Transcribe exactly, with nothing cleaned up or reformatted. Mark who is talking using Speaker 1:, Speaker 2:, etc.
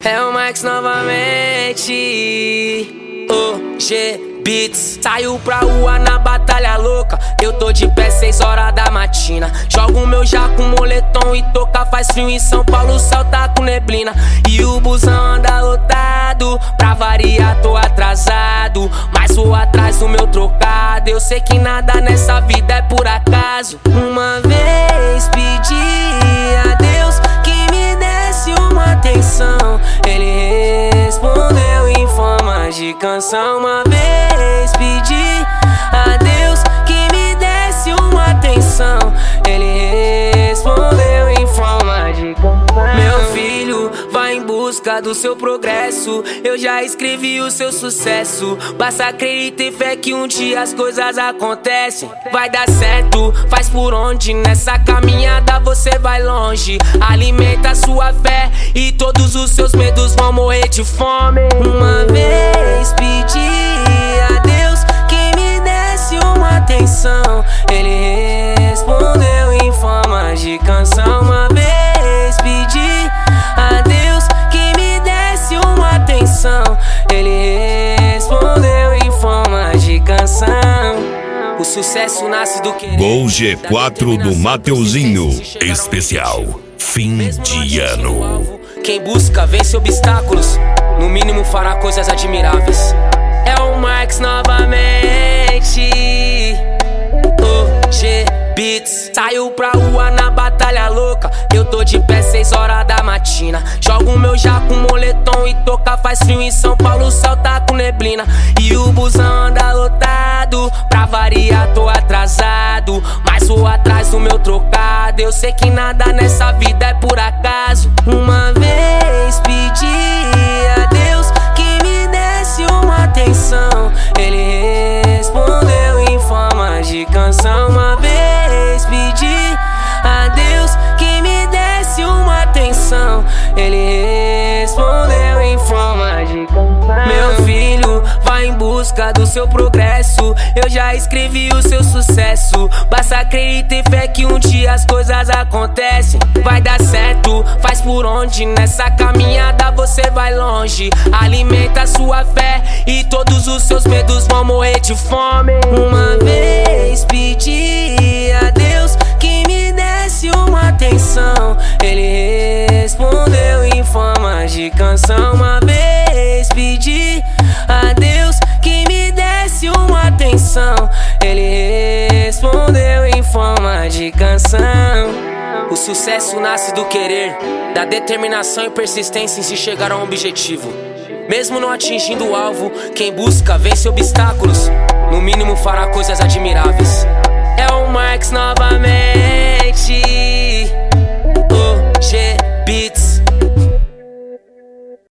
Speaker 1: É o Max novamente. O G Beats saiu pra rua na batalha louca. Eu tô de pé seis horas da matina. Jogo meu jaco, moletom e toca. Faz frio em São Paulo, o céu tá com neblina. E o busão anda lotado. Pra variar tô atrasado, mas vou atrás do meu trocado. Eu sei que nada nessa vida é por acaso. Uma vez pedi a Deus que me desse uma atenção. Ele respondeu em forma de canção. Uma vez pedi a Deus que me desse uma atenção. Ele respondeu em forma de canção. Meu filho, vai em busca do seu progresso. Eu já escrevi o seu sucesso. Basta acreditar e fé que um dia as coisas acontecem. Vai dar certo, faz por onde. Nessa caminhada você vai longe. Alimenta a sua fé e todos os seus medos vão morrer de fome. Uma vez pedi a Deus que me desse uma atenção. Ele respondeu em forma de canção. Uma vez pedi a Deus que me desse uma atenção. Ele respondeu em forma de canção. O sucesso nasce do querer.
Speaker 2: Gol G quatro do Mateuzinho. Especial fim de ano.
Speaker 1: Quem busca vence obstáculos. No mínimo fará coisas admiráveis. É o Max novamente. O G Beats saiu pra rua na batalha louca. Eu tô de pé seis horas da matina. Jogo meu jaco, moletom e toca. Faz frio em São Paulo, o céu tá com neblina. E o busão anda lotado. Pra variar tô atrasado, mas vou atrás do meu trocado. Eu sei que nada nessa vida é por acaso. Uma vez pedi a Deus que me desse uma atenção. Ele respondeu em forma de canção. Uma vez pedi a Deus que me desse uma atenção. Ele respondeu em forma de canção. Meu filho, vai em busca do seu progresso. Eu já escrevi o seu sucesso. Basta acreditar e fé que um dia as coisas acontecem. Vai dar certo, faz por onde. Nessa caminhada você vai longe. Alimenta a sua fé e todos os seus medos vão morrer de fome. Uma vez pedi a Deus que me desse uma atenção. Ele respondeu em forma de canção. Uma vez pedi a Deus que me desse uma atenção. Ele respondeu em forma de canção. O sucesso nasce do querer, da determinação e persistência em se chegar a um objetivo. Mesmo não atingindo o alvo, quem busca vence obstáculos. No mínimo fará coisas admiráveis. É o Max novamente.